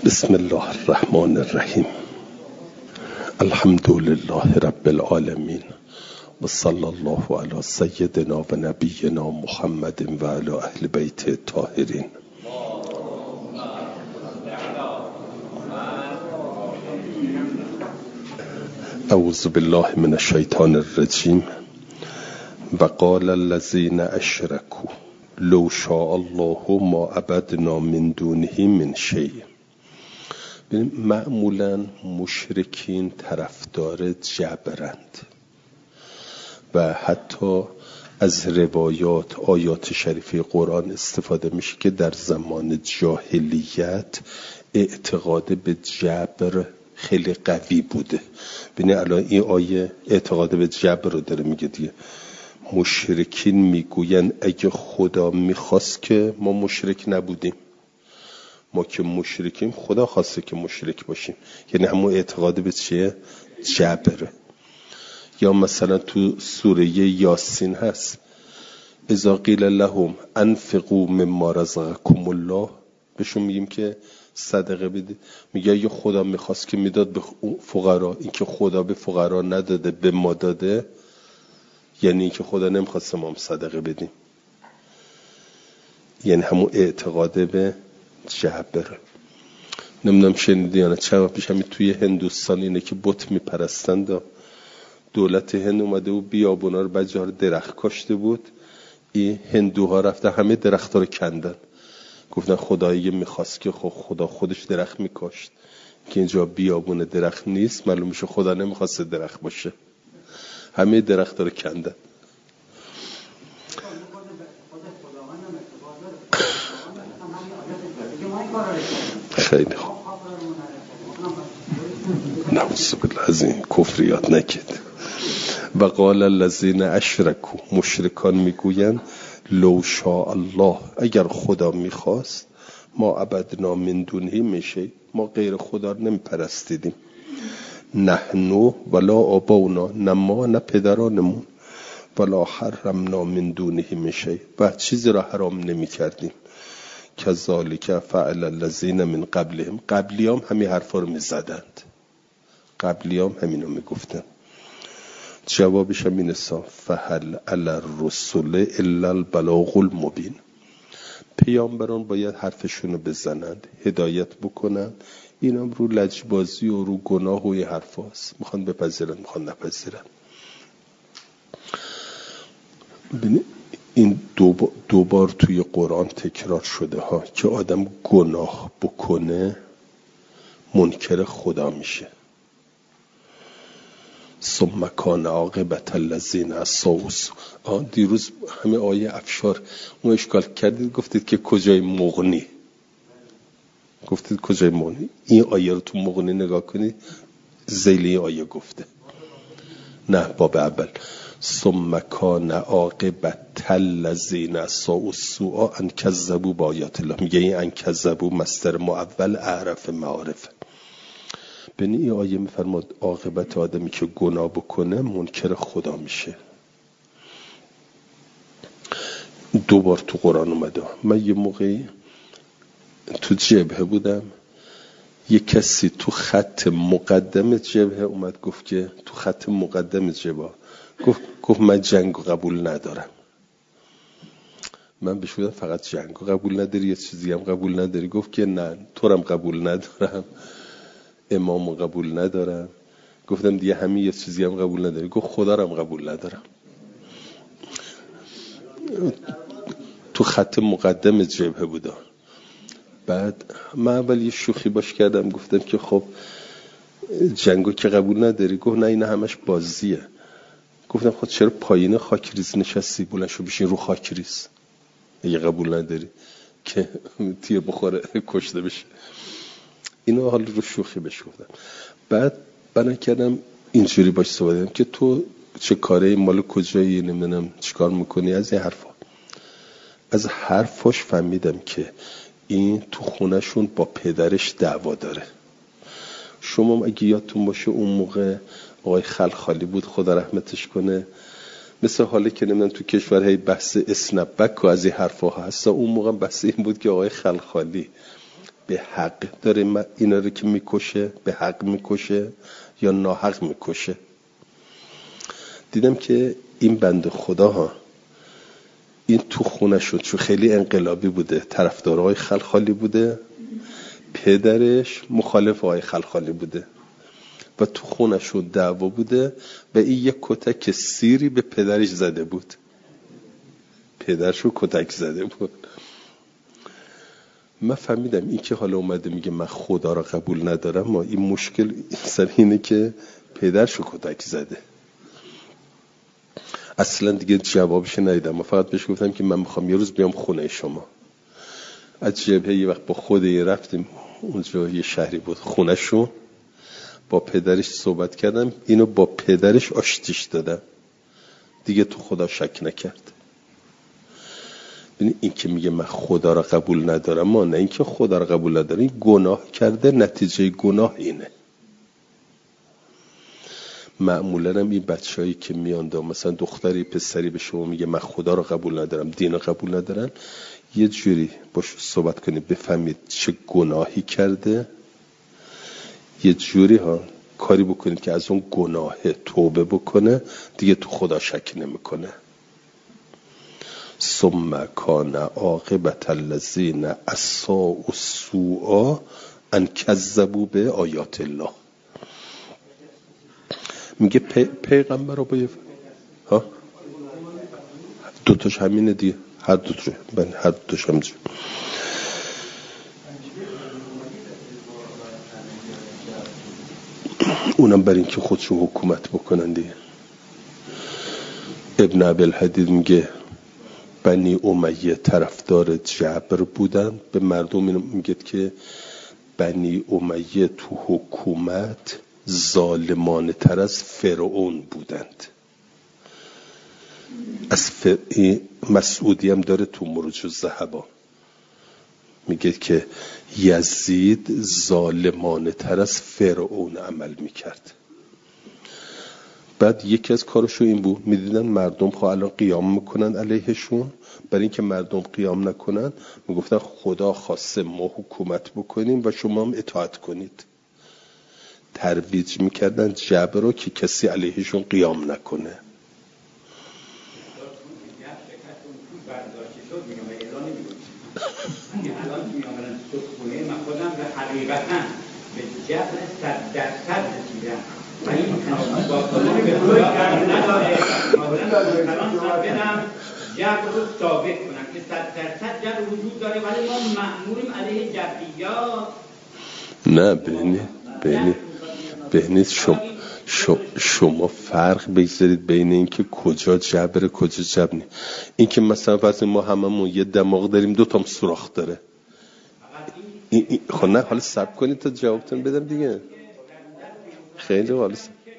بسم الله الرحمن الرحیم. الحمد لله رب العالمین و صلی الله علی سیدنا و نبینا محمد و علی اهل بیت الطاهرین. اعوذ بالله من الشیطان الرجیم. و قال الذین اشرکوا لو شاء الله ما عبدنا من دونه من شیء. معمولا مشرکین طرفدار جبرند و حتی از روایات آیات شریفه قرآن استفاده میشه که در زمان جاهلیت اعتقاد به جبر خیلی قوی بوده. ببینید الان این آیه اعتقاد به جبر رو داره میگه دیگه. مشرکین میگوین اگه خدا میخواست که ما مشرک نبودیم، ما که مشرکیم خدا خواسته که مشرک باشیم، یعنی همون اعتقاد به چیه؟ جبره. یا مثلا تو سوره یاسین هست اذا قیل لهم انفقوا مما رزقکم الله، بهشون میگیم که صدقه بدید، میگه اگه خدا میخواست که میداد به فقرا، این که خدا به فقرا نداده به ما داده، یعنی این که خدا نمیخواست ما هم صدقه بدیم، یعنی همون اعتقاد به جبر. نمیدونم شنیدی یا نه، چند وقت پیش همین توی هندوستان اینه که بت میپرستند، دولت هند اومده و بیابونا رو بجار درخت کاشته بود، این هندوها رفتن همه درخت‌ها رو کندن، گفتن خدایی میخواست که خدا خودش درخت میکاشت، که اینجا بیابون درخت نیست، معلوم میشه خدا نمیخواست درخت باشه، همه درخت‌ها رو کندن. خیلی خوب، نعوذ بالله از این کفریات نکید. و قال الذین اشرکوا، مشرکان میگویند لو شاء الله، اگر خدا میخواست ما عبدنا من دونه میشه، ما غیر خدا رو نمیپرستیدیم، نحنو ولا آباؤنا، نه ما نه پدرانمون، ولا حرمنا من دونه میشه، و چیزی را حرام نمیکردیم، کذالک فعل الذین من قبلهم، قبلیام همین حرفا رو میزدند، قبلیام همینو میگفتن. جوابش هم این است فهل علی الرسل الا البلاغ المبین، پیامبران باید حرفشون رو بزنند، هدایت بکنند، اینم رو لجبازی و رو گناه و این حرف هست، میخوان بپذیرن میخوان نپذیرن. ببینید این دو بار توی قرآن تکرار شده ها که آدم گناه بکنه منکر خدا میشه. ثم کان عاقبت الذین اساءوا، دیروز همه آیه افشار اون اشکال کردید، گفتید که کجای مغنی، گفتید کجای مغنی، این آیه رو تو مغنی نگاه کنید، ذیلی آیه گفته، نه باب اول. ثم کان عاقبت الذین اساءوا السوء ان کذبوا بآیات الله، میگه این ان کذبوا مصدر مؤول اعرف معارف. ببین این آیه میفرماد عاقبت آدمی که گناه بکنه منکر خدا میشه. دو بار تو قرآن اومده. من یه موقعی تو جبهه بودم، یه کسی تو خط مقدم جبهه اومد گفت که تو خط مقدم جبهه گفت من جنگو قبول ندارم. من بهش گفتم فقط جنگو قبول نداری یه چیزی هم قبول نداری؟ گفت که نه تو هم قبول ندارم، امامو قبول ندارم. گفتم دیگه همین یه چیزی هم قبول نداری؟ گفت خدا رو هم قبول ندارم. تو خط مقدم جبهه بودم. بعد من اول یه شوخی باش کردم، گفتم که خب جنگو که قبول نداری؟ گفت نه این همش بازیه. گفتم خب چرا پایین خاکریز نشستی؟ بلند شو بشین رو خاکریز اگه قبول نداری که تیه بخوره کشته بشه. اینو حال رو شوخی بهش گفتم. بعد بنا کردم اینجوری باش صحبت کردم که تو چه کاره، مال کجایی، نمیدونم چیکار میکنی، از این حرفا. از حرفاش فهمیدم که این تو خونهشون با پدرش دعوا داره. شما اگه یادتون باشه اون موقع آقای خلخالی بود خدا رحمتش کنه، مثل حالی که نمیدونم تو کشور هی بحث اسنپبک و از این حرفا هست، اون موقع بحث این بود که آقای خلخالی به حق داره اینا رو که میکشه، به حق میکشه یا ناحق میکشه. دیدم که این بنده خدا ها این تو خونه شد، چون خیلی انقلابی بوده، طرفدارای خلخالی بوده، پدرش مخالف آقای خلخالی بوده و تو خونه شد دعوا بوده و این یک کتک سیری به پدرش زده بود، پدرشو کتک زده بود. من فهمیدم این که حالا اومده میگه من خدا را قبول ندارم، ما این مشکل سر اینه که پدرشو کتک زده. اصلا دیگه جوابش ندیدم، من فقط بهش گفتم که من میخوام یه روز بیام خونه شما. از جبهه یه وقت با خودی رفتیم اونجا، یه شهری بود خونه شو، با پدرش صحبت کردم، اینو با پدرش آشتیش دادم، دیگه تو خدا شک نکرد. این که میگه من خدا را قبول ندارم، ما نه این که خدا را قبول نداره، این گناه کرده، نتیجه گناه اینه. معمولا هم این بچه‌هایی که میان مثلا دختری پسری به شما میگه من خدا را قبول ندارم، دین را قبول ندارم، یه جوری باش صحبت کنید بفهمید چه گناهی کرده، یه جوری ها کاری بکنید که از اون گناه توبه بکنه، دیگه تو خدا شک نمیکنه. ثم کان عاقبت الذین اساءوا السوء ان کذبوا به آیات الله. میگه پیغمبر رو با ها دوتاش همینه دیگه، هر دوتاش همینه. اونم بر این که خودشون حکومت بکنن دیگه. ابن ابوالحدید میگه بنی امیه طرفدار جبر بودن، به مردم میگه که بنی امیه تو حکومت ظالمانه تر از فرعون بودند. از مسعودی هم داره تو مروج الذهبا، میگه که یزید ظالمانه تر از فرعون عمل میکرد. بعد یکی از کارشو این بود، میدیدن مردم خواهد الان قیام میکنن علیهشون، برای اینکه مردم قیام نکنن میگفتن خدا خواسته ما حکومت بکنیم و شما هم اطاعت کنید. ترویج میکردن جبر رو که کسی علیهشون قیام نکنه. حقیقتاً به جبر 100% رسیدن و این با قانون به خدا نداره. مثلا بدم جبر رو ثابت کنم که 100% جبر وجود داره، ولی ما مأموریم علیه جبریات. نه ببینید شما فرق بگذارید بین این که کجا جبر کجا جبر نیست. این که مثلا واسه ما هممون یه دماغ داریم دو تا سوراخ داره. خب نه حالا صبر کنید تا جوابتون بدم دیگه. خیلی حالا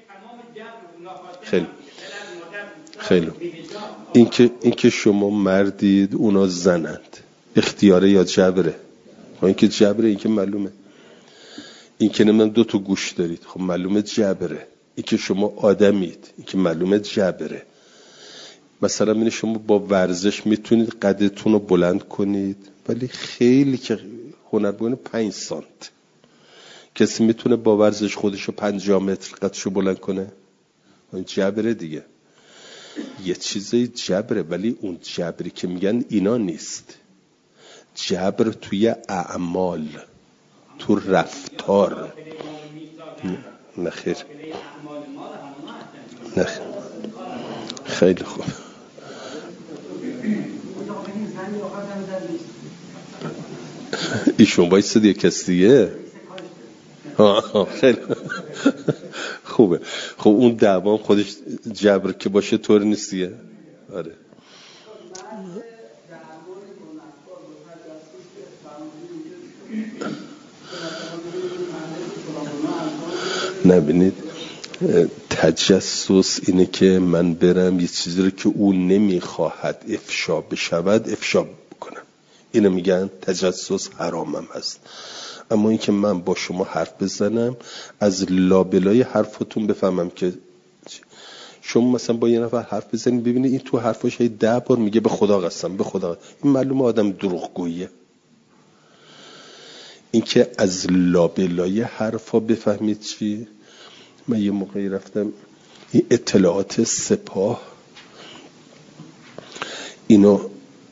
خیلی این که شما مردید اونا زنند، اختیاره یا جبره؟ این که جبره، این که معلومه. این که نمیدونم دو تا گوش دارید، خب معلومه جبره. این که شما آدمید، این که معلومه جبره. مثلا این شما با ورزش میتونید قدتون رو بلند کنید، ولی خیلی که هنرمند 5 سانت کسی میتونه با ورزش خودشو 50 متر قدشو بلند کنه؟ این جبره دیگه. یه چیزی جبره، ولی اون جبری که میگن اینا نیست. جبر توی اعمال، تو رفتار. نخیر خیلی خوب. ایشون بایستد یک کس دیگه. خیلی خوبه. خب اون دعوام خودش جبر که باشه طور نیست دیگه. آره نبینید تجسس اینه که من برم یه چیزی رو که اون نمیخواهد افشا بشود افشا بکنم. اینو میگن تجسس، حرامم هست. اما این که من با شما حرف بزنم از لابلای حرفتون بفهمم که شما مثلا با یه نفر حرف بزنید ببینید این تو حرفاش 10 بار میگه به خدا قسم، به خدا، این معلومه آدم دروغگویه. اینکه از لابلای حرفا بفهمید چی. من یه موقعی رفتم این اطلاعات سپاه اینو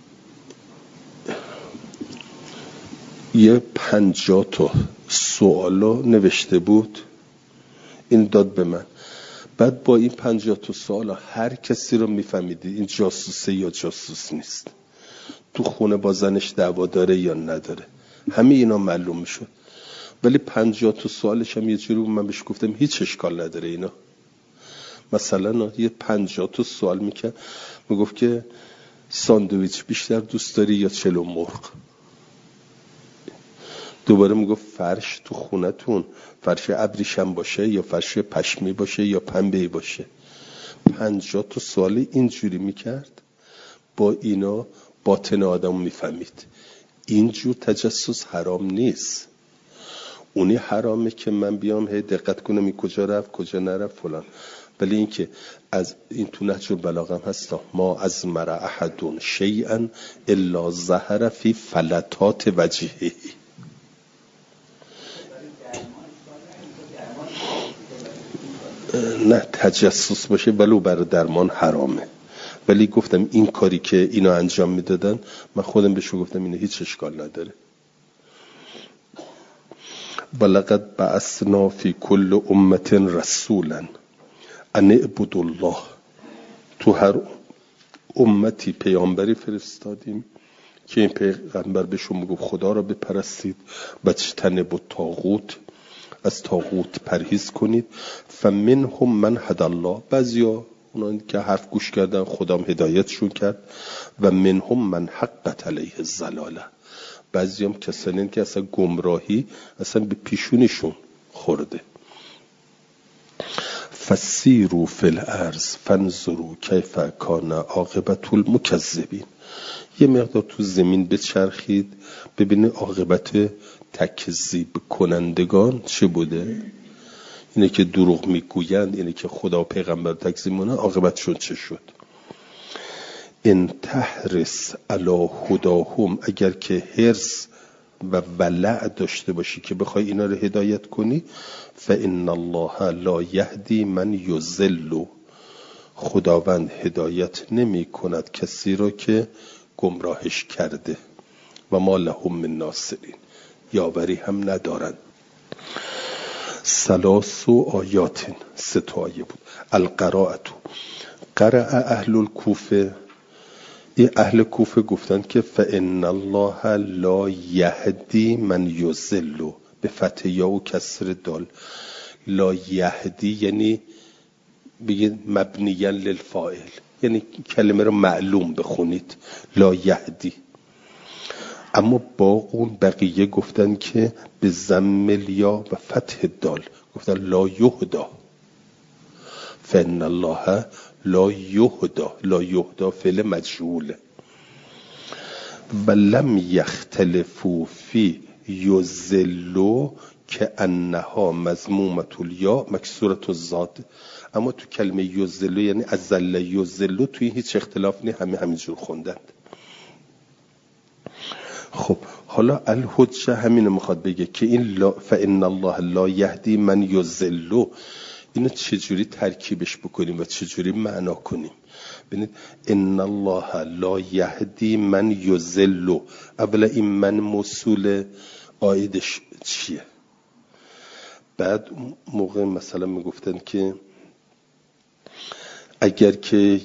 یه 50 تا سوالو نوشته بود، این داد به من. بعد با این 50 تا سوال هر کسی رو میفهمیدی این جاسوسه یا جاسوس نیست، تو خونه با زنش دعوا داره یا نداره، همه اینا معلوم میشد. ولی 50 تا سوالش هم یه جوری من بهش گفتم هیچ اشکال نداره اینا. مثلا یه 50 تا سوال میکرد، میگفت که ساندویچ بیشتر دوست داری یا چلو مرغ؟ دوباره میگفت فرش تو خونتون فرش ابریشم باشه یا فرش پشمی باشه یا پنبه‌ای باشه. 50 تا سوال اینجوری میکرد، با اینا باطن آدم میفهمید. اینجور تجسس حرام نیست. اونی حرامه که من بیام هی دقت کنم این کجا رفت کجا نرفت فلان. ولی این که از این تو نهج البلاغه هم هست، ما از مرا احدون شیئا الا ظهر فی فلتات وجهه. نه تجسس باشه ولو برای درمان حرامه. ولی گفتم این کاری که اینا انجام میدادن من خودم بهشون گفتم اینه هیچ اشکال نداره. ولقد بعثنا فی کل امت رسولا ان اعبدوا الله. تو هر امتی پیامبری فرستادیم که این پیغمبر بهشون میگه خدا را بپرستید و اجتنبوا الطاغوت، از طاغوت پرهیز کنید. فمنهم من هدی الله، بعضیا اونایی که حرف گوش کردن خدام هدایتشون کرد. و منهم من حقت علیه الضلاله، بعضیام کسانی که اصلا گمراهی اصلا به پیشونشون خورده. فسیروا فی الارض فانظروا کیف کان عاقبت المکذبین. یه مقدار تو زمین بچرخید ببینید عاقبت تکذیب کنندگان چه بوده. اینه که دروغ میگویند، اینه که خدا و پیغمبر تکذیب میکنن، عاقبتشون چه شد. ان تحرس علی هداهم، اگر که حرص و ولع داشته باشی که بخوای اینا رو هدایت کنی، فان الله لا یهدی من یضل، خداوند هدایت نمی کند کسی را که گمراهش کرده. و ما لهم من ناصرین، یاوری هم ندارند. ثلاث آیات، 3 آیه بود. القراءة، قرأ اهل الکوفه، این اهل کوفه گفتن که فان الله لا یهدی من یضل، به فتح یا و کسر دال. لا یهدی یعنی بگید مبنیا للفاعل، یعنی کلمه رو معلوم بخونید لا یهدی. اما باقون بقیه گفتن که به ضم الیا و فتح دال، گفتن لا یهدا. فان الله لا یهدا، لا یهدا فعل مجهوله. و لم یختلفوا فی یضلوا که انها مضمومه الیا مکسوره الزاد. اما تو کلمه یضلوا یعنی ازل یضلوا توی هیچ اختلاف نیست، همینجور خوندند. خب حالا الحجه همینو میخواد بگه که این فان الله لا یهدی من یضل، اینو چجوری ترکیبش بکنیم و چجوری معنا کنیم. ببینید ان الله لا یهدی من یضل، اولا این من موصول عایدش چیه؟ بعد موقع مثلا میگفتن که اگر که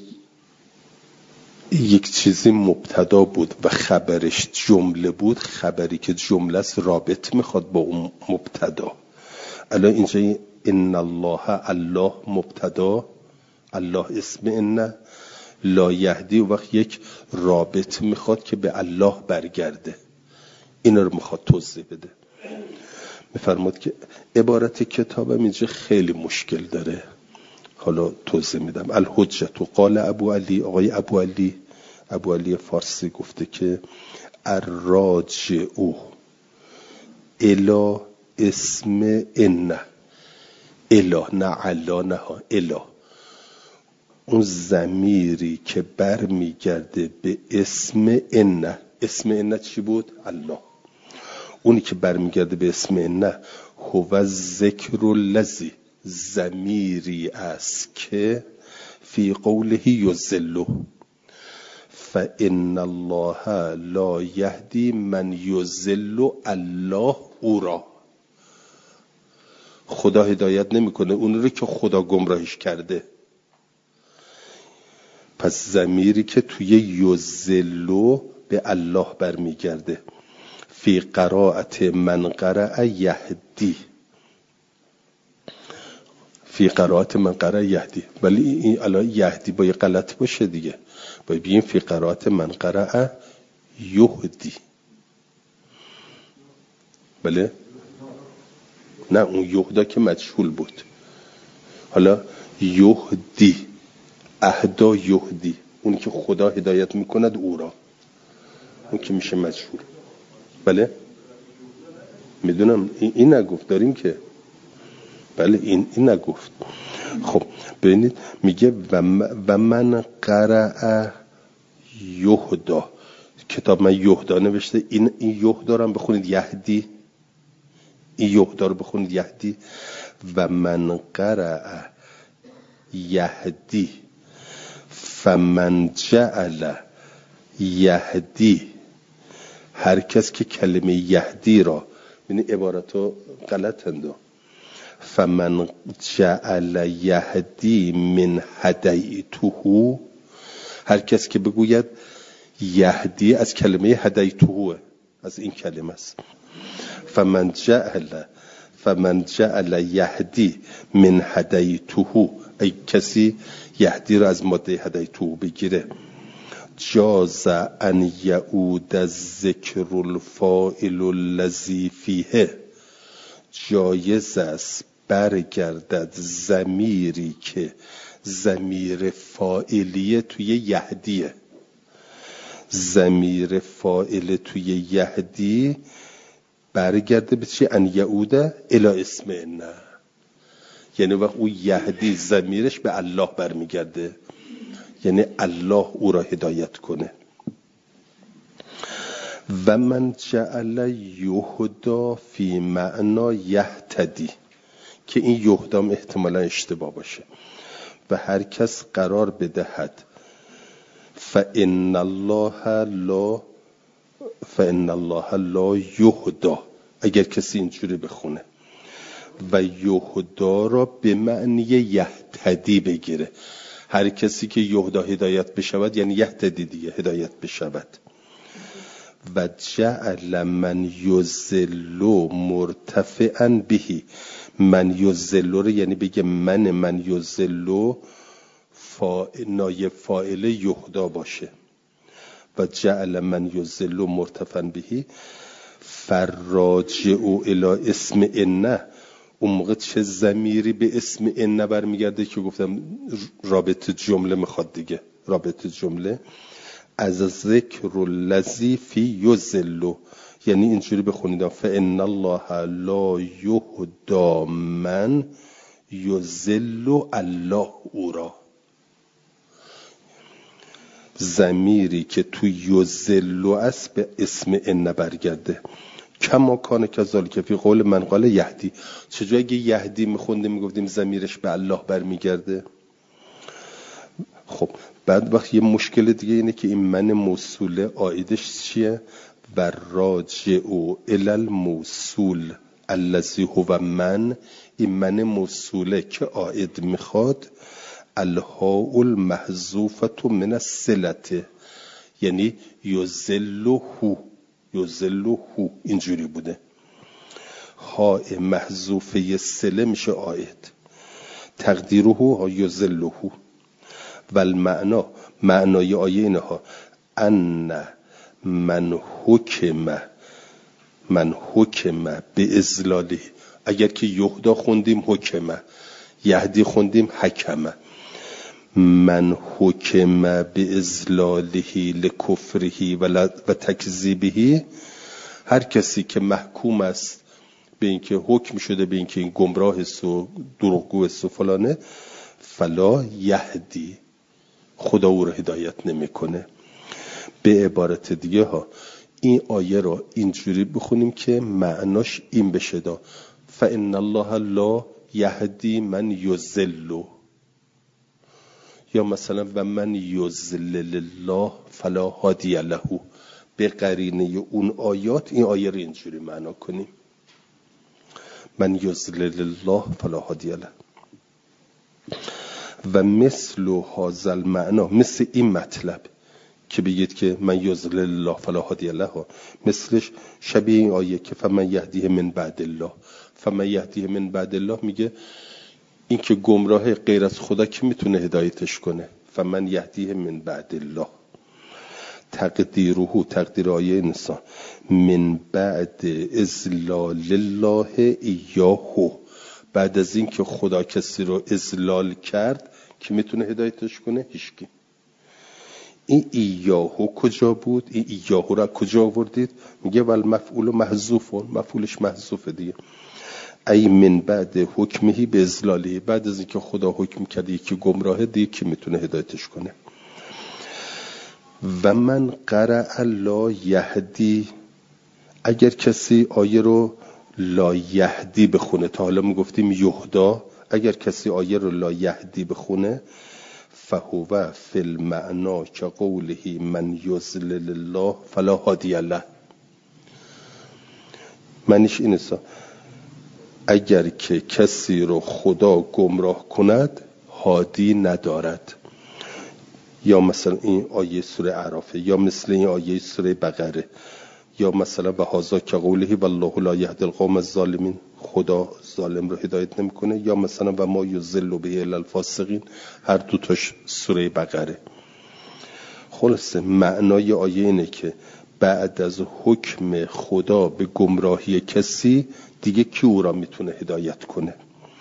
یک چیزی مبتدا بود و خبرش جمله بود، خبری که جمله است رابط میخواد با اون مبتدا. الان اینجا ان الله مبتدا، الله اسم ان، لا یهدی و وقت یک رابط میخواد که به الله برگرده. این رو میخواد توضیح بده. میفرماد که عبارت کتابم اینجا خیلی مشکل داره، حالا توضیح میدم. الحجه قال ابو علی، آقای ابو علی فارسی گفته که الراجعو الی اسم ان، الی نه علا نه الی، اون ضمیری که بر میگرده به اسم ان. اسم ان چی بود؟ الله. اونی که برمیگرده به اسم نه هو ذکر الذی، ضمیری است که فی قوله یضل، فان الله لا یهدی من یضل الله او را. خدا هدایت نمیکنه اون رو که خدا گمراهش کرده. پس ضمیری که توی یضل به الله برمیگرده. فی قرائت من قرأ یهدی، فی قرائت من قرأ یهدی، ولی این الان یهدی باید غلط باشه دیگه، باید بگیم فی قرائت من قرأ یهدی. بله؟ نه اون یهدا که مجهول بود. حالا یهدی، اهدا یهدی، اون که خدا هدایت میکند او را، اون که میشه مجهول. بله؟ میدونم این نگفت داریم که، بله این نگفت. خب ببینید میگه و من قرأ یهدا، کتاب من یهدا نوشته، این یهدا رو هم بخونید یهدی، این یهدا رو بخونید یهدی. و من قرأ یهدی فمن جعل یهدی، هر کس که کلمه یهدی را، یعنی عبارتو غلط اندو، فمن جعل یهدی من هدیته، هر کس که بگوید یهدی از کلمه هدیته، از این کلمه است. فمن جعل یهدی من هدیته، ای کسی یهدی را از ماده هدیته بگیره، جاز ان یعود الذکر الفاعل الذی فیه، جایز است برگردد ضمیری که ضمیر فاعلیه توی یهدیه، ضمیر فاعل توی یهدی برگرده به چی؟ ان یعود الی اسم نه، یعنی وقت او یهدی ضمیرش به الله برمیگرده، یعنی الله او را هدایت کنه. و من جعل یهدا فی معنا یهتدی، که این یهدام احتمالا اشتباه باشه، و هر کس قرار بدهد فان الله لا یهدا، اگر کسی اینجوری بخونه و یهدا را به معنی یهتدی بگیره، هر کسی که یهدا هدایت بشود یعنی یهتدی دیگه، هدایت بشود. و جعل من یضل مرتفعا به، من یضل رو یعنی بگه من یضل نایب فاعل یهدا باشه. و جعل من یضل مرتفعا به فراجع الی اسم ان، اون موقع چه ضمیری به اسم ان برمیگرده که گفتم رابط جمله میخواد دیگه، رابط جمله از ذکر الذی فی یضل، یعنی اینجوری بخونید فان الله لا یهدا من یضل الله او را، ضمیری که تو یضل است به اسم ان برگرده. کما کان کذالک فی قول من قال یهدی، چجوری اگه یهدی میخوندیم میگفتیم ضمیرش به الله برمیگرده؟ خب بعد وقت یه مشکل دیگه اینه که این من موصوله عایدش چیه؟ و راجع الی الموصول الذی هو من، این من موصوله که عاید میخواد الهاء المحذوفه من الصله، یعنی یذله، اینجوری بوده، ها محذوفه صله میشه عاید، تقدیره یذله. و المعنا، معنای آیه اینها ان من حکم به ازلاله، اگر که یهدا خوندیم حکمه، یهدی خوندیم حکمه، من حکم به ازلاله لکفره و تکذیبه، هر کسی که محکوم است به اینکه حکم شده به اینکه این گمراه است و دروغگو است و فلانه، فلا یهدی، خدا او را هدایت نمیکنه. به عبارت دیگه ها این آیه رو اینجوری بخونیم که معناش این بشه دا فإن الله لا یهدی من یضل، یا مثلا و من یضلل الله فلا هادی له. به قرینه اون آیات این آیه رو اینجوری معنا کنیم من یضلل الله فلا هادی له. و مثل هذا المعنا، مثل این مطلب که بگید که من یضلل الله فلا هادی له، مثلش شبیه این آیه که فمن یهدیه من بعد الله. فمن یهدیه من بعد الله میگه این که گمراه غیر از خدا کی میتونه هدایتش کنه؟ فمن یهدیه من بعد الله. تقدیره، تقدیر آیه انسان، من بعد اضلال الله ایاه، بعد از این که خدا کسی رو اضلال کرد کی میتونه هدایتش کنه؟ هیچکی. این ایاهو کجا بود؟ این ایاهو را کجا آوردید؟ میگه ول مفعول محذوفون، مفعولش محذوفه دیگه. ای من بعد حکمهی به اضلالی، بعد از اینکه خدا حکم کرده یکی گمراهه دیگه کی میتونه هدایتش کنه؟ و من قرأ لا یهدی، اگر کسی آیه رو لا یهدی بخونه، تا حالا میگفتیم یهدا، اگر کسی آیه رو لا یهدی بخونه فهو فی المعنا که قوله من یضلل الله فلا هادی له. معنیش اینه اگر که کسی رو خدا گمراه کند هادی ندارد. یا مثلا این آیه سوره اعراف، یا مثل این آیه سوره بقره، یا مثلا به هذا که قوله والله لا یهدی القوم الظالمین، خدا ظالم رو هدایت نمیکنه، یا مثلا و ما یضل به الا الفاسقین، هر دو تاش سوره بقره. خلاصه معنای آیه اینه که بعد از حکم خدا به گمراهی کسی دیگه کی او را میتونه هدایت کنه؟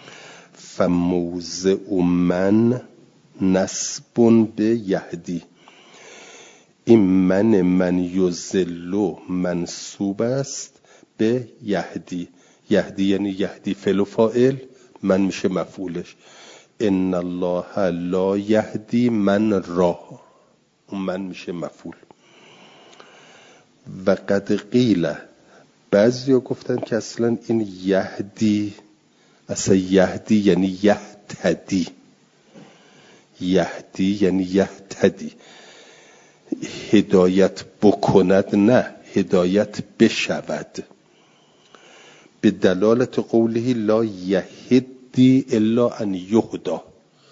فموضع من نسب به یهدی، این من یضل منصوب است به یهدی. یهدی یعنی یهدی فعل و فاعل، من میشه مفعولش. ان الله لا یهدی من را، اون من میشه مفعول. و قد قیل، بعضیا گفتن که اصلا این یهدی، اصلا یهدی یعنی یهتدی، یهدی یعنی یهتدی، هدایت بکند، نه هدایت بشود. به دلالت قوله لا یهدی الا ان یهدا،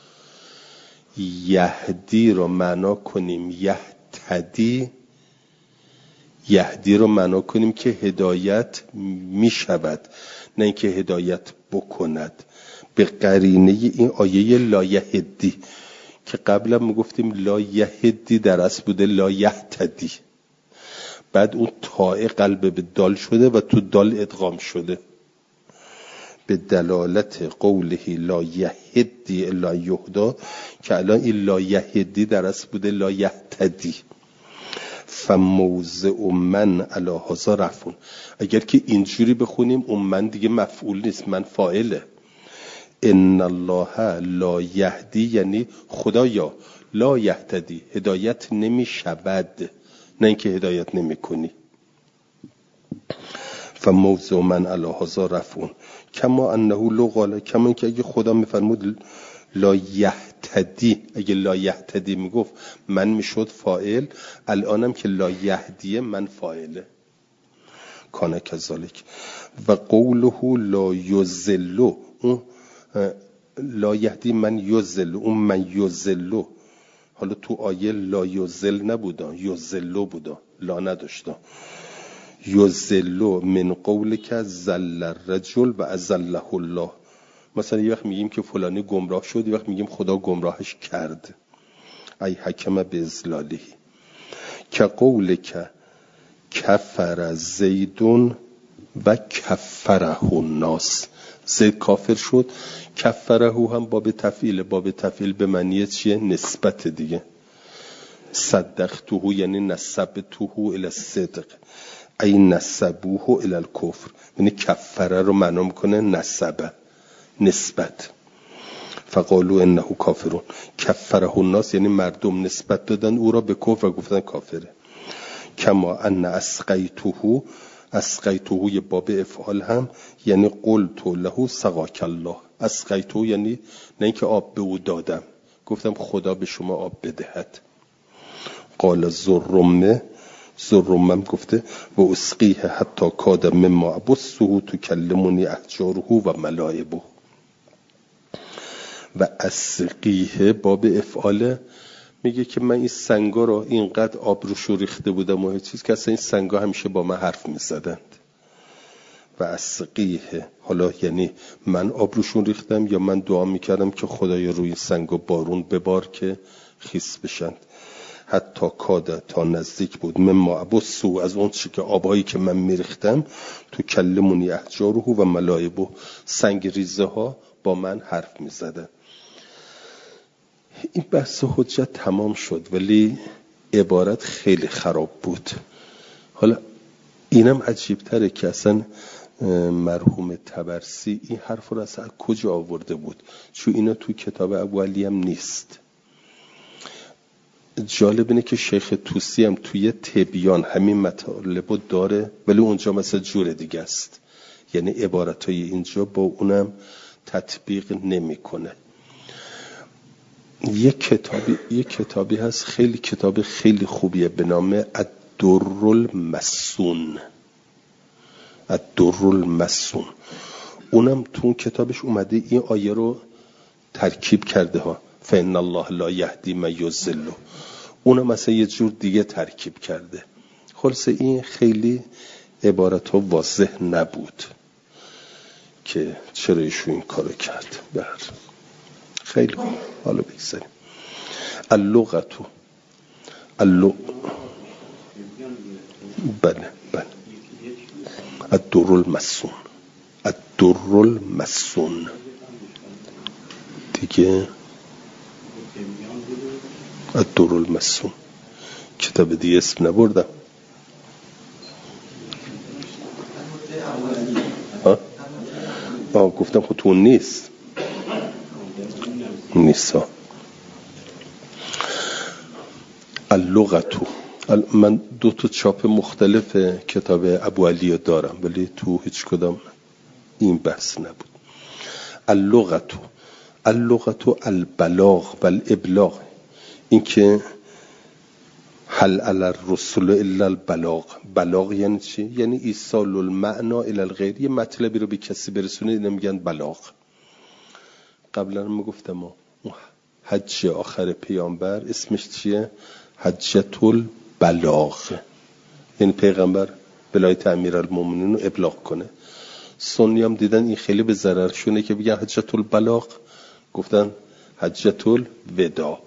یهدی رو معنا کنیم یهتدی، یهدی رو معنا کنیم که هدایت می شود، نه اینکه هدایت بکند. به قرینه این آیه لا یهدی که قبلا می گفتیم لا یهدی در اصل بوده لا یهتدی، بعد اون تاء قلب به دال شده و تو دال ادغام شده. به دلالت قوله لا یهدی الا یهدا که الان این لا یهدی در اصل بوده لا یهتدی. فموضع من علی هذا رفعون، اگر که اینجوری بخونیم اون من دیگه مفعول نیست، من فاعله. ان الله لا یهدی یعنی خدایا لا یهتدی، هدایت نمی شود، نه اینکه هدایت نمی کنی. فموضع من علی هذا رفعون کما انه لو قال، کما اینکه اگه خدا میفرمود لا یهتدی، اگه لا یهتدی میگفت من میشد فاعل، الانم که لا یهدیه من فاعله. کانه کذالک. و قوله لا یضل، اون لا یهدی من یضل، اون من یضل حالا تو آیه لا یضل نبودا، یضل بودا، لا نداشتا. یضل من قول که زل الرجل و ازله الله، مثلا یه وقت میگیم که فلانی گمراه شد، یه وقت میگیم خدا گمراهش کرد. ای حکم به ازلاله. که قول که کفر زیدون و کفره الناس، زید کافر شد، کفره هم باب تفعیل، باب تفعیل به معنی چیه؟ نسبت دیگه. صدقته یعنی نسبته الی الصدق، ای نسبوه الی الکفر، یعنی کفره رو معنا میکنه نسبه، نسبت. فقالوا انه کافرون، کفره الناس یعنی مردم نسبت دادن او را به کفر و گفتن کافره. کما ان اسقیته یه باب افعال هم یعنی قلت له سقاک الله. اسقیته یعنی نه اینکه آب به او دادم، گفتم خدا به شما آب بدهد. قال زرمم گفته و اسقیه حتی کاد مما ابثه تکلمنی احجاره و ملائبه. و اسقیه باب افعاله، میگه که من این سنگا رو اینقدر آب رو ریخته بودم و چیز که اصلا این سنگا همیشه با من حرف میزدند. و اسقیه حالا یعنی من آب روشون ریختم یا من دعا میکردم که خدای روی سنگا بارون ببار که خیس بشند. حتی کاده تا نزدیک بود مما ابثه از اون چی که آبایی که من میریختم تو کلمونی احجاره و ملائبه، سنگ ریزه ها با من حرف میزدن. این بحث حجت تمام شد ولی عبارت خیلی خراب بود. حالا اینم عجیب تره که اصلا مرحوم طبرسی این حرف رو اصلا کجا آورده بود، چون اینا تو کتاب ابوعلی هم نیست. جالب اینه که شیخ طوسی هم توی تبیان همین مطالب رو داره ولی اونجا مثلا جور دیگه است، یعنی عبارتای اینجا با اونم تطبیق نمیکنه. یک کتابی هست خیلی کتاب خیلی خوبیه به نام الدر المسون. اونم تو اون کتابش اومده این آیه رو ترکیب کرده ها، فإن الله لا یهدی من یضل. اونم مثلا یه جور دیگه ترکیب کرده. خلاصه این خیلی عبارت ها واضح نبود که چرا ایشون این کارو کرد. خیلی خوب، حالا بگذاریم. اللغتو بله الدر المسون دیگه. الدر المسون کتاب دیگه اسم نبردم. گفتم خود اون نیست. اللغتو من 2 چاپ مختلف کتاب ابوعلی دارم ولی تو هیچ کدام این بحث نبود. اللغتو البلاغ و الابلاغ، این که هل علی الرسل الا البلاغ. بلاغ یعنی چی؟ یعنی ایصال المعنا الی الغیر، یه مطلبی رو به کسی برسونه اینو میگن بلاغ. قبلا ما گفتم حج آخر پیامبر اسمش چیه؟ حجت البلاغ، یعنی پیغمبر ولایت امیرالمومنین رو ابلاغ کنه. سنی هم دیدن این خیلی به ضررشونه که بگن حجت البلاغ، گفتن حجت الوداع.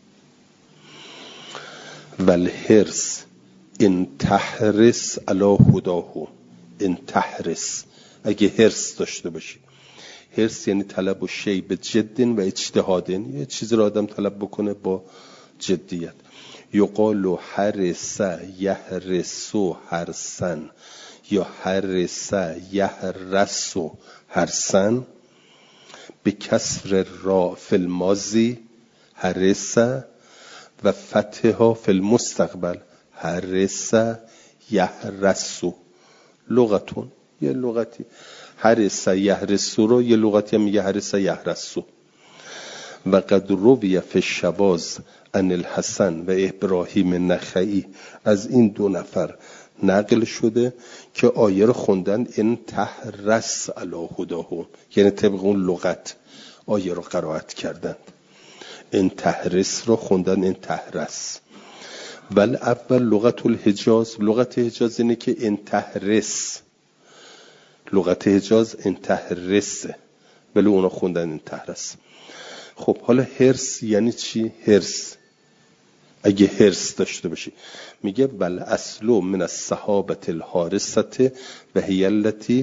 والحرص ان تحرس علی هداه. ان تحرس اگه حرص داشته باشی، حرص یعنی طلب و شی به جد و اجتهاد، یه چیز رو آدم طلب بکنه با جدیت. یقال حرس یحرس حرسن یا حرس یحرس حرسن به کسر را فی الماضی حرس و فتحها فی المستقبل حرس یحرس. لغتون یه لغتی حرس یحرس رو یه لغتی هم میگه حرس یحرس. و قد روی فی الشواذ عن الحسن و ابراهیم نخعی، از این 2 نفر نقل شده که آیه رو خوندن ان تحرس علی هداه، یعنی طبق اون لغت آیه رو قرائت کردند. ان تحرس رو خوندن ان تحرس. بل اول لغت الحجاز، لغت حجاز اینه که ان تحرس، لغت حجاز ان تحرس، ولی اونا خوندن ان تحرس. خب حالا حرص یعنی چی؟ حرص اگه حرص داشته باشی، میگه بل اصلو من الصحابه الحارسه و هی التي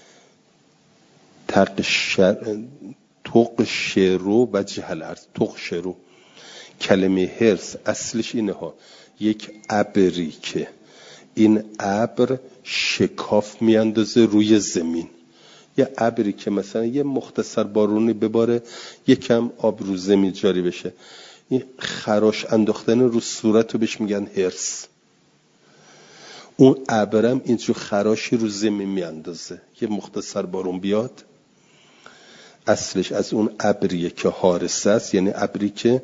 تقشرو وجه الارض. تقشرو کلمه حرص اصلش اینه ها، یک ابری که این ابر شکاف میاندازه روی زمین، یه ابری که مثلا یه مختصر بارونی بباره یکم آب رو زمین جاری بشه، این خراش انداختن رو صورت رو بهش میگن حرص. اون ابرم اینجور خراشی رو زمین میاندازه. یه مختصر بارون بیاد، اصلش از اون ابریه که حارسه است، یعنی ابری که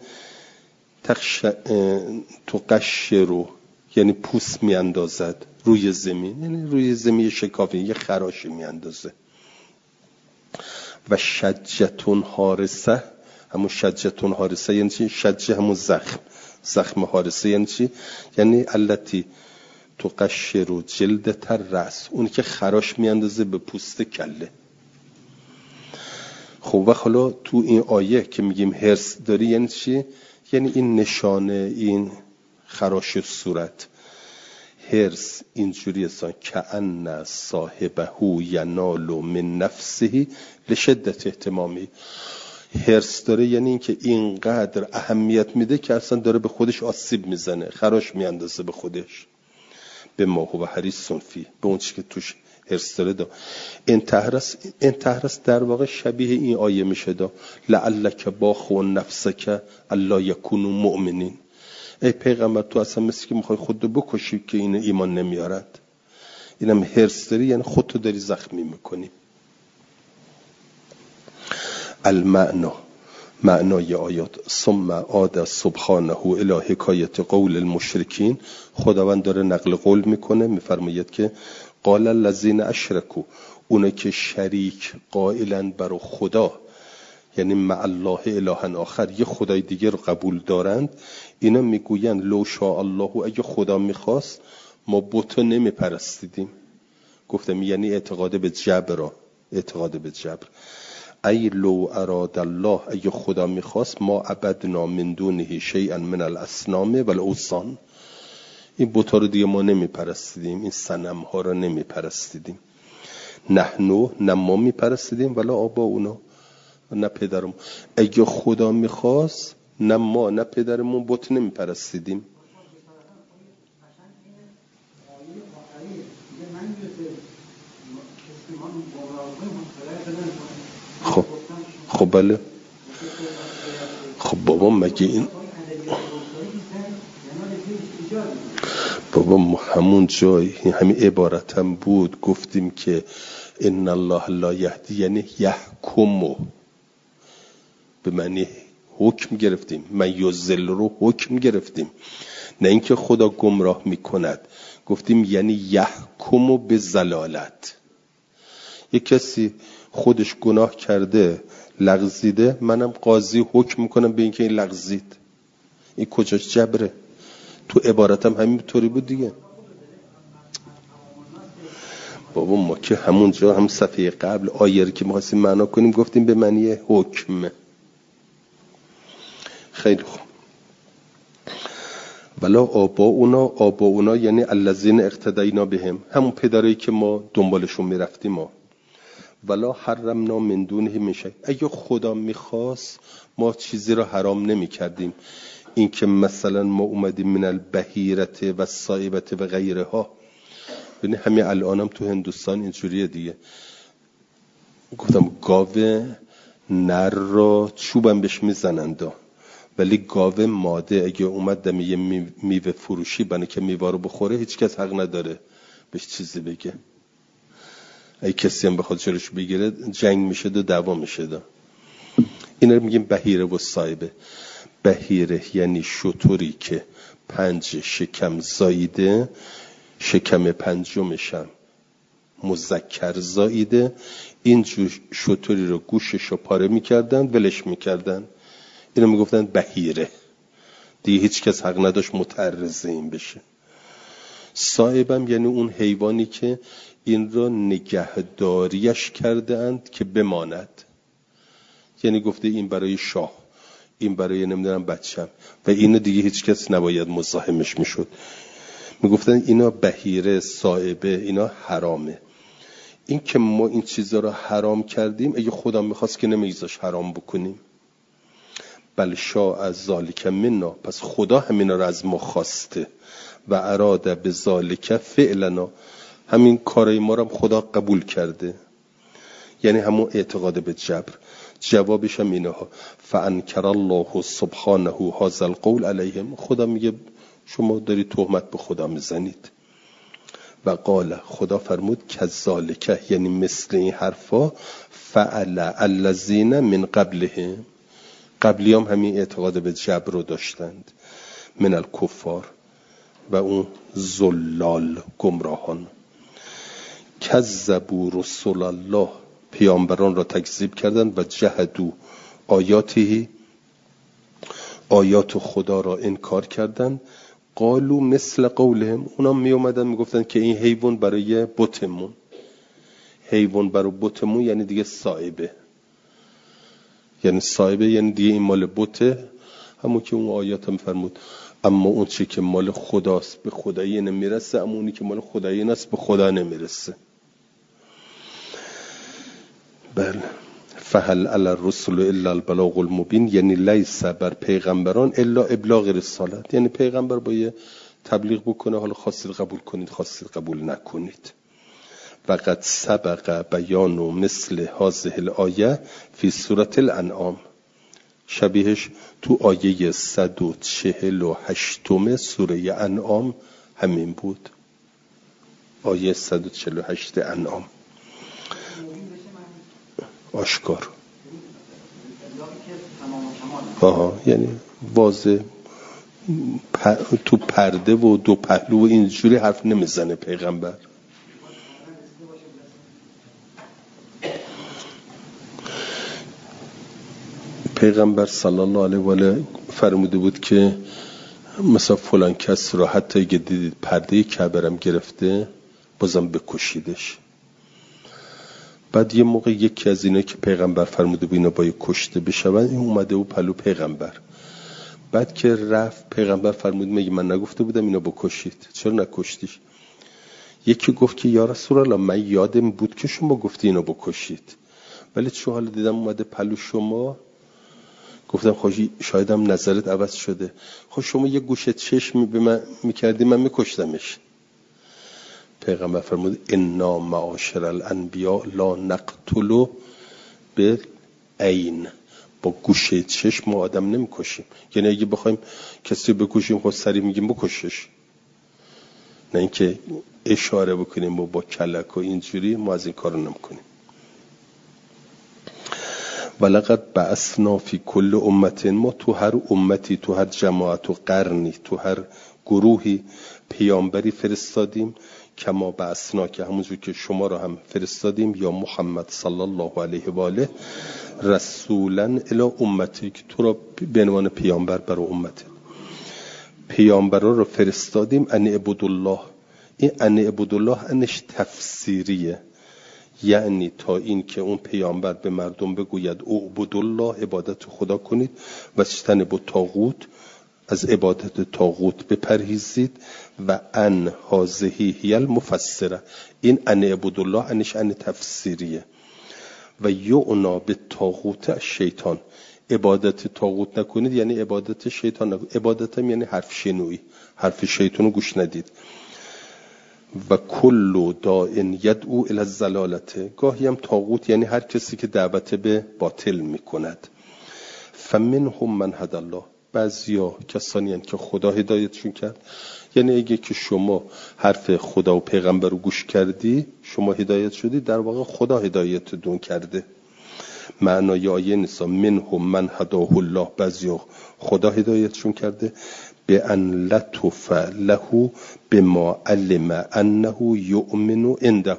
تو قشه رو یعنی پوست میاندازد روی زمین، یعنی روی زمین شکافی یه خراشی میاندازه. و شجتون حارسه، همون شجتون حارسه یعنی چی؟ شجه همون زخم حارسه یعنی چی؟ یعنی التی تو قشه رو جلد تر رأس، اونی که خراش میاندازه به پوست کله. خب و حالا تو این آیه که میگیم هرس داری یعنی چی؟ یعنی این نشانه، این خراش صورت. هرس اینجوری است که ان صاحبه ینال من نفسه لشدت اهتمامی. هرس داره یعنی این که اینقدر اهمیت میده که اصلا داره به خودش آسیب میزنه، خراش میاندازه به خودش. به ما هو حریص فی، به اون چیزی که توش هرس داره. این تهرس در واقع شبیه این آیه میشه دا لعلک باخو نفسک الا یکونوا مؤمنین. ای پیغمبر تو اصلا مثل که میخوای خودتو بکشی که این ایمان نمیارد. اینم هرس داری یعنی خودتو داری زخمی میکنی. معنای آیات ثم عاد سبحانه الی حکایت قول المشرکین. خداوند داره نقل قول میکنه، میفرماید که قال الذین اشرکوا، اونه که شریک قائلن برای خدا، یعنی مع الله اله آخر، یه خدای دیگه رو قبول دارند، اینا میگوین لو شاء الله، اگه خدا میخواست ما بت نمیپرستیدیم. گفتم یعنی اعتقاد به جبر، اعتقاد به جبر. ای لو اراد الله، اگه خدا میخواست ما عبدنا من دونه شیئا من الاصنام والاوثان، این بت‌ها رو دیگه ما نمیپرستیدیم، این صنم ها رو نمیپرستیدیم. نحنو، نه ما میپرستیدیم، ولا آبا اونا، نه پدرم. اگه خدا میخواست نه ما نه پدرمون بت نمیپرستیدیم. خب بله. خب بابا مگه این بابا همون جای همین عبارت هم بود، گفتیم که ان الله لا یهدی یعنی یحکمو، به معنی حکم گرفتیم. من یضل رو حکم گرفتیم، نه اینکه خدا گمراه میکند. گفتیم یعنی یحکمو به ضلالت. یک کسی خودش گناه کرده لغزیده، منم قاضی حکم میکنم به اینکه این لغزید. این کجاش جبره؟ تو عبارتم همینطوری بود دیگه. بابا ما که همونجا هم صفحه قبل آیه که می‌خواستیم معنا کنیم گفتیم به معنی حکم. خیلی خوب. ولا آباؤنا یعنی الذین اقتدینا بهم، همون پدرایی که ما دنبالشون میرفتیم. ما ولا حرمنا من دونه من شیء، اگه خدا میخواست ما چیزی رو حرام نمی‌کردیم. این که مثلا ما اومدیم من البحیرت و سایبت و غیرها، ببین همین الانم تو هندوستان اینجوریه دیگه. گفتم گاوه نر رو چوبم بهش میزنند، ولی گاوه ماده اگه اومد دم یه میوه فروشی بنه که میوه رو بخوره، هیچ کس حق نداره بهش چیزی بگه. اگه کسی هم بخواد جلوش بگیره جنگ میشه و دعوا میشه. اینا رو میگیم بحیره و سایبه. بحیره یعنی شتری که 5 شکم زاییده، شکم پنجمش هم مذکر زاییده، این شتری رو گوشش رو پاره میکردن ولش میکردن، اینو میگفتن بحیره دیگه، هیچ کس حق نداشت متعرض این بشه. صاحبم یعنی اون حیوانی که این رو نگهداریش کرده اند که بماند، یعنی گفته این برای شاه، این برای نمیدونم بچم، و اینو دیگه هیچ کس نباید مزاحمش میشد. میگفتن اینا بحیره، صاحبه، اینا حرامه. این که ما این چیزا رو حرام کردیم، اگه خدا میخواست که نمیگذاش حرام بکنیم. بل شاء از ذالک منا، پس خدا همینا رو از ما خواسته. و اراده به ذالک فعلنا، همین کارای ما رو هم خدا قبول کرده، یعنی همون اعتقاد به جبر. جوابش هم اینها فانکر الله سبحانه هذا القول علیهم، خدا میگه شما داری تهمت به خدا میزنید. و قال خدا فرمود کذالک، یعنی مثل این حرفا فعل الذین من قبلهم، قبلیام همین اعتقاد به جبر رو داشتند، من الکفار و اون زلال گمراهان. کذبوا رسول الله، پیامبران را تکذیب کردند و جهدوا آیاته، آیات خدا را انکار کردند. قالوا مثل قولهم، اونا می اومدن میگفتن که این حیوان برای بتمون، حیوان برای بتمون یعنی دیگه صائبه، یعنی صائبه یعنی دیگه این مال بته، همون که اون آیات هم فرمود اما اون چی که مال خداست به خدایی نمیرسه، اما اونی که مال خدایی نست به خدا نمیرسه. بله. فهل علی الرسل الا البلاغ المبین، یعنی لیس بر پیغمبران الا ابلاغ رسالت، یعنی پیغمبر باید تبلیغ بکنه، حالا خواستید قبول کنید خواستید قبول نکنید. و قد سبق بیان مثل هذه الآیه فی سوره الانعام، شبیهش تو آیه 148 سوره انعام همین بود، آیه 148 انعام. آشکار یعنی واضح تو پرده و دو پهلو و اینجوری حرف نمیزنه پیغمبر. پیغمبر صلی الله علیه و آله فرموده بود که مثلا فلان کس رو حتی اگه دیدید پرده کعبه گرفته بازم بکشیدش. بعد یه موقع یکی از اینا که پیغمبر فرموده بود اینا باید کشته بشون، این اومده بود پلو پیغمبر. بعد که رفت پیغمبر فرمود میگه من نگفته بودم اینا بکشید، چرا نکشتیش؟ یکی گفت که یا رسول الله من یادم بود که شما گفتی اینا بکشید، ولی چون حالا دیدم اومده پلو شما گفتم خوشی شایدم نظرت عوض شده، خوش شما یه گوشه چشمی به من میکردی من میکشتمش. پیغمبر فرمود انا معاشر الانبیاء لا نقتل بالعین، با گوشه چشم ما آدم نمیکشیم، یعنی اگه بخوایم کسی رو بکشیم خود سریع میگیم بکشش، نه اینکه اشاره بکنیم و با کلک و اینجوری، ما از این کارو نمیکنیم. ولقد بعثنا فی کل امت، ما تو هر امتی تو هر جماعت و قرنی تو هر گروهی پیامبری فرستادیم، کما بعثنا که همونجور که شما رو هم فرستادیم یا محمد صلی الله علیه و آله رسولا الی امتی، که تو را به عنوان پیامبر برای امت پیامبرا رو فرستادیم. ان عبدالله، این ان عبدالله انش تفسیریه، یعنی تا این که اون پیامبر به مردم بگوید اعبدالله، عبادت خدا کنید، و اجتنبوا الطاغوت، از عبادت طاغوت بپرهیزید، و ان هذه هی المفسره، این ان عبدالله انش ان تفسیریه. و یعنا بالطاغوت شیطان، عبادت طاغوت نکنید یعنی عبادت شیطان نکنید. عبادت هم یعنی حرف شنوی، حرف شیطان رو گوش ندید. و کل داعٍ یدعو الی الضلالة، گاهی هم طاغوت یعنی هر کسی که دعوت به باطل میکند. فمنهم من هدی الله، بعضیا کسانی هستند که خدا هدایتشون کرد، یعنی اگه که شما حرف خدا و پیغمبر رو گوش کردی شما هدایت شدی، در واقع خدا هدایتتون کرده. معنای آیه نیست منهم من هداه الله، بعضیا خدا هدایتشون کرده، به ان لطف له بما علم انه یؤمن عنده،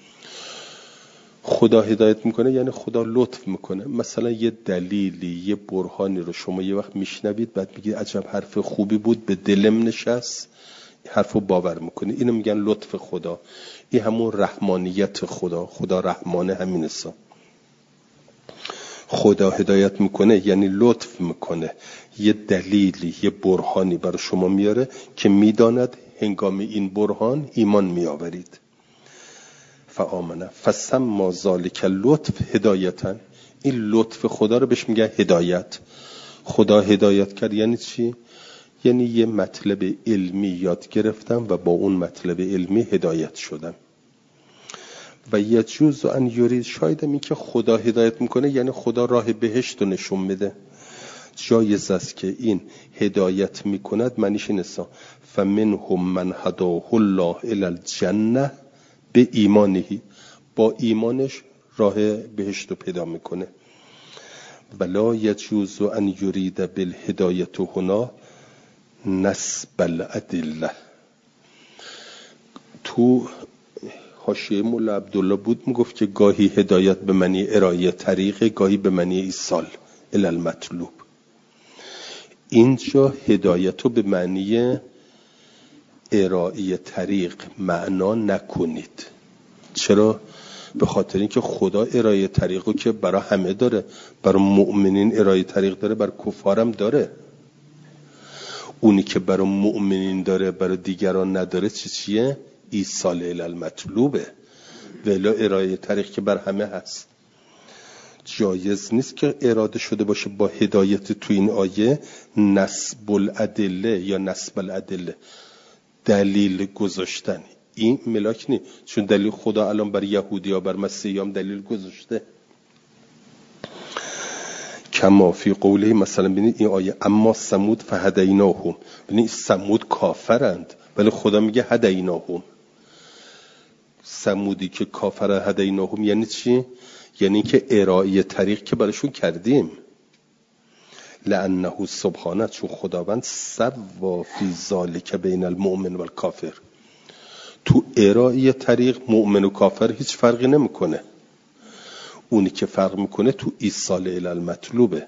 خدا هدایت میکنه یعنی خدا لطف میکنه. مثلا یه دلیلی یه برهانی رو شما یه وقت میشنوید بعد میگید عجب حرف خوبی بود به دلم نشست، حرفو باور میکنه، اینو میگن لطف خدا. این همون رحمانیت خدا، خدا رحمانه همین است. خدا هدایت میکنه یعنی لطف میکنه، یه دلیلی یه برهانی برای شما میاره که میداند هنگام این برهان ایمان میآورید. فآمنه فسمى ذلک اللطف هدایتا، این لطف خدا رو بهش میگه هدایت. خدا هدایت کرد یعنی چی؟ یعنی یه مطلب علمی یاد گرفتم و با اون مطلب علمی هدایت شدم. و یجوز ان یرید، شاید این که خدا هدایت میکنه یعنی خدا راه بهشت رو نشون میده. جایز است که این هدایت میکند، معنیش این است فمنهم من هداه الله الی الجنه به ایمانه، با ایمانش راه بهشت رو پیدا میکنه. ولا یجوز ان یرید بالهدایت هنا نسب الادله. تو حاشیه مولا عبدالله بود میگفت که گاهی هدایت به معنی ارائه طریق، گاهی به معنی ایصال الی المطلوب. اینجا هدایت رو به معنی ارائه طریق معنا نکنید. چرا؟ به خاطر اینکه خدا ارائه طریقو که برای همه داره، برای مؤمنین ارائه طریق داره، برای کفارم داره. اونی که برای مؤمنین داره برای دیگران نداره چیه؟ ایصال الی المطلوبه. ولی ارائه طریق که بر همه هست. جایز نیست که اراده شده باشه با هدایت تو این آیه نسب الادله یا نسب الادله، دلیل گذاشتن. این ملاک نیست، چون دلیل خدا الان بر یهودی ها بر مسیحی هم دلیل گذاشته. کما فی قوله، مثلا ببینید این آیه اما ثمود فهدیناهم، ببینید ثمود کافرند ولی خدا میگه هدیناهم. ثمودی که کافر هدیناهم یعنی چی؟ یعنی که ارائه طریق که براشون کردیم. لانه سبحانه، چون خداوند سوا فی ذلک بین المؤمن و الکافر، تو ارائه طریق مؤمن و کافر هیچ فرقی نمیکنه. اونی که فرق میکنه تو ایصال الی المطلوبه.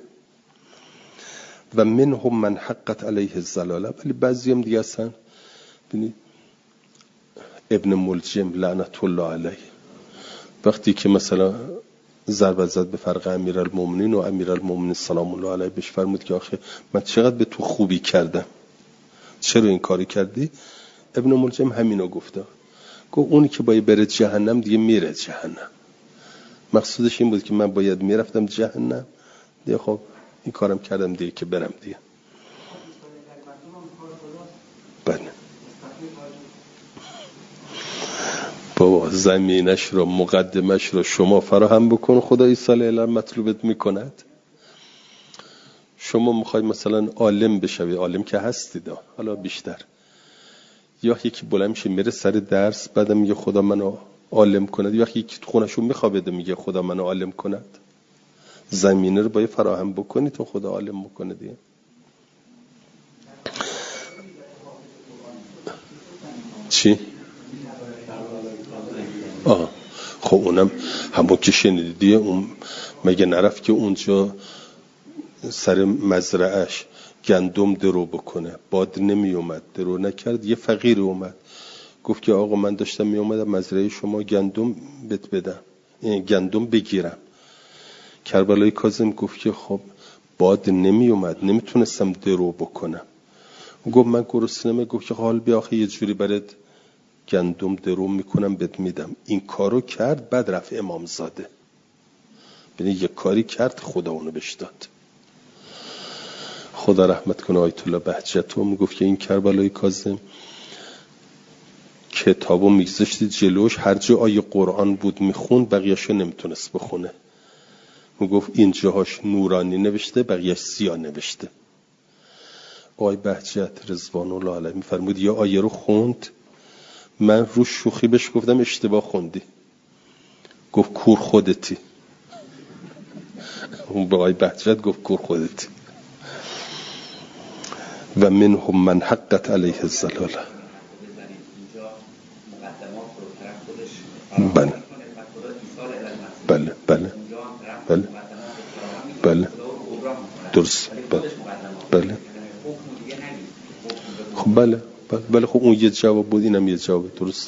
و منهم من حقت علیه الضلاله، ولی بعضی هم دیگه هستن. ببینید ابن ملجم لعنت الله علیه وقتی که مثلا ضربه زد به فرق امیرالمومنین و امیرالمومنین سلام الله علیه بهش فرمود که آخه من چقدر به تو خوبی کردم، چرا این کاری کردی؟ ابن ملجم همینو گفته، گفت اونی که باید بره جهنم دیگه میره جهنم. مقصودش این بود که من باید میرفتم جهنم دیگه، خب این کارم کردم دیگه که برم دیگه. بله بابا زمینش رو مقدمش رو شما فراهم بکن، خدا ایصال الی المطلوبت میکند. شما میخوای مثلا عالم بشوی، عالم که هستید حالا بیشتر، یا یکی بلند میشه میره سر درس بعدم میگه خدا منو عالم کند، یا یکی تو خونه‌شو میخوابه میگه خدا منو عالم کند. زمینه رو باید فراهم بکنی تا خدا عالم بکنه دیگه. چی؟ خب اونم همون که شنیدی، اون مگه نرفت که اونجا سر مزرعش گندم درو بکنه، باد نمی اومد، درو نکرد. یه فقیر اومد گفت که آقا من داشتم می اومدم مزرعه شما گندم بهت بدم، گندم بگیرم. کربلای کاظم گفت که خب باد نمی اومد، نمیتونستم درو بکنم. گفت من گرسنه‌ام. گفت که حال بیا آخه یه جوری برات گندم درو میکنم بهت میدم. این کارو کرد، بعد رفت امامزاده. ببین یه کاری کرد خدا اونو بهش داد. خدا رحمت کنه آیت الله بهجتی میگفت که این کربلای کاظم کتابو میگذاشتی جلوش، هر جا آیه قرآن بود میخوند، بقیه‌شو نمیتونست بخونه. میگفت این جاهاش نورانی نوشته، بقیه‌اش سیاه نوشته. آیه بهجت رضوان الله علیه میفرمود یه آیه رو خوند، من رو شوخی بهش گفتم اشتباه خوندی. گفت کور خودتی. اون به آیه بهجت گفت کور خودتی. و منهم من حقت علیه الضلاله. بله بله بله بله بله درست بله خب بله بله خب اون یه جواب بود، اینم یه جواب درست.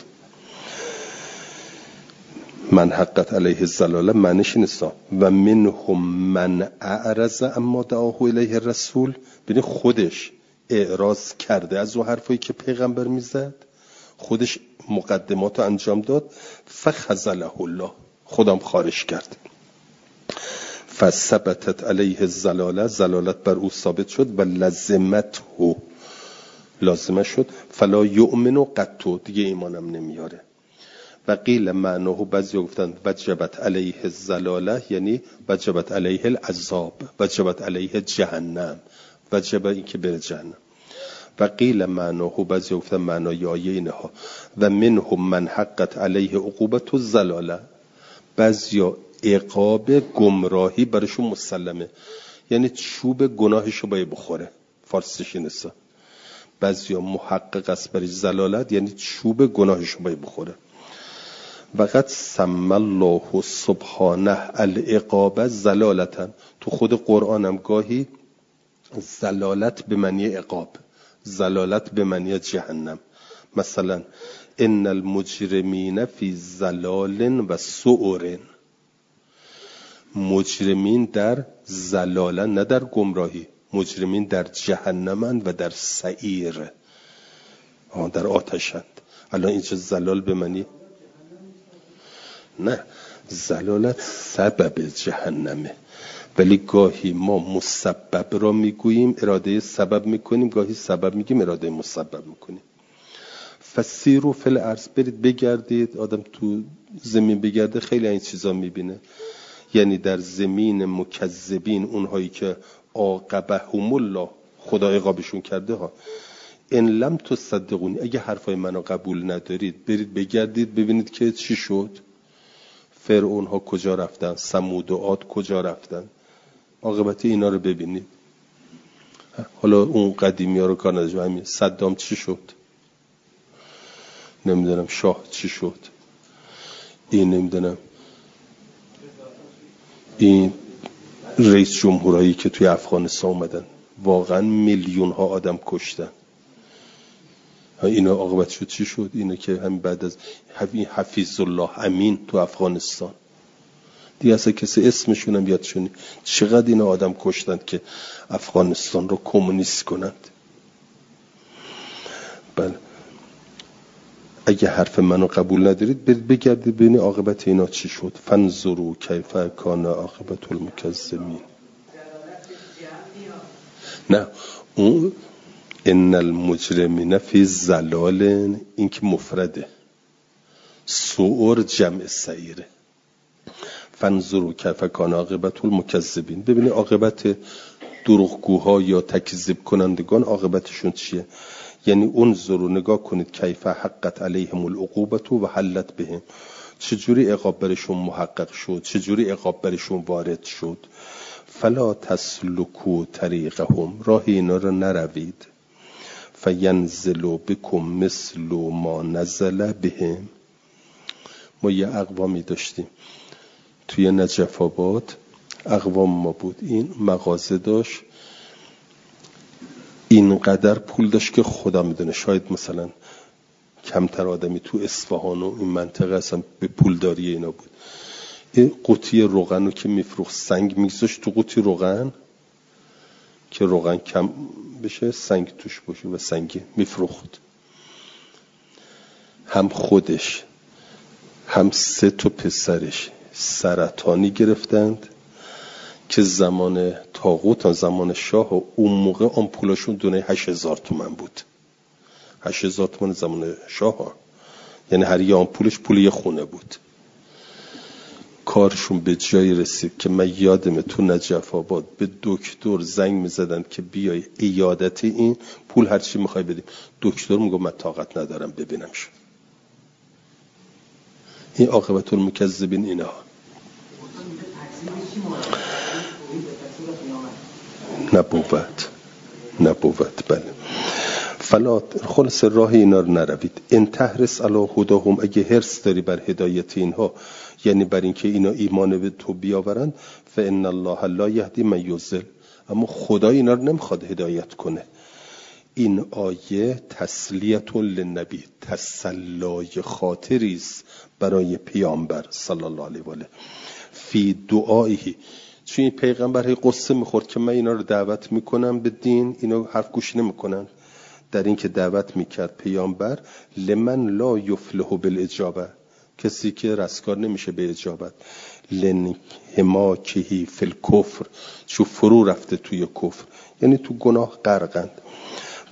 من حقت علیه الضلاله معنیش نیست. و منهم من اعرض اما دعاه الیه الرسول، ببین خودش اعراض کرده از اون حرفایی که پیغمبر میزد، خودش مقدماتو انجام داد. فخذله الله، خودم خارج کرد. فثبتت علیه الضلاله، ضلالت بر او ثابت شد. و لزمته، لازمه شد. فلا یؤمن قط، دیگه ایمانم نمیاره. و قیل معناه، بعضی گفتن وجبت علیه الزلاله یعنی وجبت علیه العذاب، وجبت علیه جهنم، وجب این که بره جهنم. و قیل معناه، بعضی گفتن معنای آیه اینها و منهم من حقت علیه عقوبت الزلاله، بعضیا عقاب گمراهی برشون مسلمه، یعنی چوب گناهشو باید بخوره، فارسیش اینسا. بعضیا محقق است برای زلالت، یعنی چوب گناهشو باید بخوره. وقد سمی الله سبحانه العقاب زلالتا، تو خود قرآنم گاهی زلالت به معنی عقاب، زلالت به معنی جهنم. مثلا ان المجرمین فی زلال و سعر، مجرمین در زلالن، نه در گمراهی، مجرمین در جهنمند و در سعیر، در آتشند. الان اینجا زلال به معنی نه، زلالت سبب جهنمه، ولی گاهی ما مسبب را میگوییم اراده سبب میکنیم، گاهی سبب میگیم اراده مسبب میکنیم. فسیروا فی الارض، برید بگردید. آدم تو زمین بگرده خیلی این چیزا میبینه، یعنی در زمین مکذبین، اونهایی که عاقبهم الله، خدا عقابشون کرده ها. ان لم تصدقونی، اگه حرفای منو قبول ندارید برید بگردید ببینید که چی شد. فرعون ها کجا رفتن، ثمود و عاد کجا رفتن، عاقبت اینا رو ببینید. حالا اون قدیمی ها رو کار نداشت، همین صدام چی شد، نمیدونم شاه چی شد، این نمیدونم این رئیس جمهورایی که توی افغانستان اومدن واقعا میلیون ها آدم کشتن، اینا عاقبت شد چی شد. اینا که همین بعد از حفیظ الله امین تو افغانستان دیگه اصلا کسی اسمشون هم یادشونی، چقدر اینا آدم کشتند که افغانستان رو کمونیست کنند. بله، اگه حرف منو قبول ندارید برید بگردید ببینید عاقبت اینا چی شد. فانظروا کیف کان عاقبت المکذبین. نه، اون ان المجرمین فی ضلال، این که مفرده، سعر جمع سعیره. فانظروا کیف کان عاقبت المکذبین، ببینید عاقبت دروغگوها یا تکذیب کنندگان عاقبتشون چیه. یعنی انظروا، نگاه کنید، کیف حقت علیهم العقوبة و حلت بهم، چجوری عقاب برشون محقق شد، چجوری عقاب برشون وارد شد. فلا تسلکوا طریقهم، راه اینا رو نروید. فینزل بکم مثل ما نزل بهم. ما یه اقوامی داشتیم توی نجف آباد، اقوام ما بود، این مغازه داشت، اینقدر پول داشت که خدا میدونه شاید مثلا کمتر آدمی تو اصفهان و این منطقه اصلا به پولداری اینا بود. این قوطی روغن رو که میفروخت سنگ میگذاشت تو قوطی روغن که روغن کم بشه، سنگ توش باشه و سنگی میفروخت. هم خودش هم 3 تا پسرش سرطانی گرفتند که زمان طاغوت، زمان شاه، و اون موقع آمپولاشون دونه 8000 تومان بود. 8000 تومان زمان شاه، یعنی هر یه آمپولش پول یه خونه بود. کارشون به جایی رسید که من یادمه تو نجف آباد به دکتر زنگ میزدن که بیای عیادت این پول هرچی میخوای بدیم. دکتر میگه من طاقت ندارم ببینمش. این عاقبت المکذبین اینا. نبوت بله. فلا، خلاص راه اینا رو نروید. ان تحرس علی هداهم، اگه حرص داری بر هدایت اینها، یعنی بر اینکه اینا ایمان به تو بیاورند، فان الله لا یهدی من یضل، اما خدا اینا رو نمیخواد هدایت کنه. این آیه تسلیت للنبی، تسلای خاطری است برای پیامبر صلی الله علیه و آله فی دعائه. چون این پیغمبر قصه میخورد که من اینا رو دعوت میکنم به دین، اینا حرف گوش نمیکنن. در این که دعوت میکرد پیامبر، لمن لا یفلح بالاجابه، کسی که رستگار نمیشه به اجابت، لن حماکهی فی الکفر، چون فرو رفته توی کفر، یعنی تو گناه غرقند.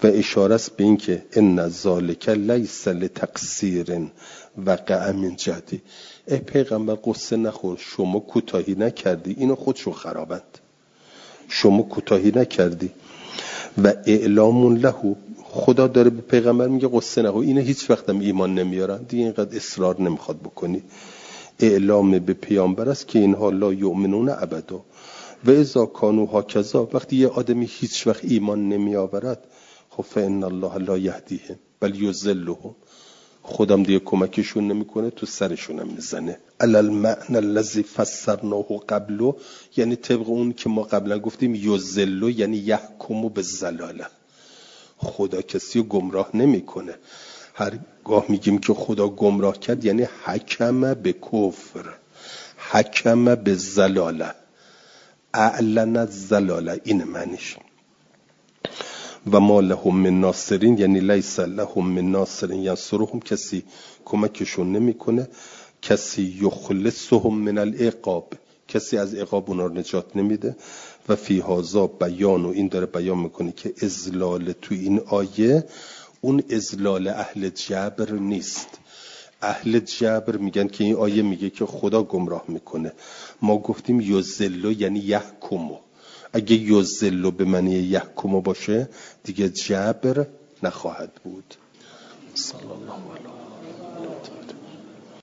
و اشاره است به این که ان ذالک لیس لتقصیر وقع من جدی. ای پیغمبر قصه نخور، شما کوتاهی نکردی، اینو خودشون خرابند، شما کوتاهی نکردی. و اعلام له، خدا داره به پیغمبر میگه قصه نخور، اینو هیچ وقتم ایمان نمیارن دیگه، اینقدر اصرار نمیخواد بکنی. اعلام به پیامبر است که اینها لا یؤمنون ابدا و اذا کانوا هکذا، وقتی یه آدمی هیچ وقت ایمان نمی آورد، خب فإن الله لا یهدیهم بل یضلهم، خودم دیگه کمکشون نمیکنه، تو سرشون هم میزنه. علی المعنى الذی فسرناه قبل، یعنی طبق اون که ما قبلا گفتیم یضل یعنی یحکم بالضلاله، خدا کسی رو گمراه نمیکنه. هرگاه میگیم که خدا گمراه کرد یعنی حکم به کفر، حکم به ضلاله، اعلن الضلاله، این معنیش. و ما لهم من ناصرین یعنی لیس لهم من ناصرین ینصرهم، کسی کمکشون نمیکنه، کسی یخلصهم من العقاب، کسی از عقاب اونا رو نجات نمیده. و فی هذا بیان، و این داره بیان میکنه که اذلال تو این آیه اون اذلال اهل جبر نیست. اهل جبر میگن که این آیه میگه که خدا گمراه میکنه، ما گفتیم یذل یعنی یحکم، اگه یذل به معنی یحکم باشه دیگه جبر نخواهد بود. صلی الله علیه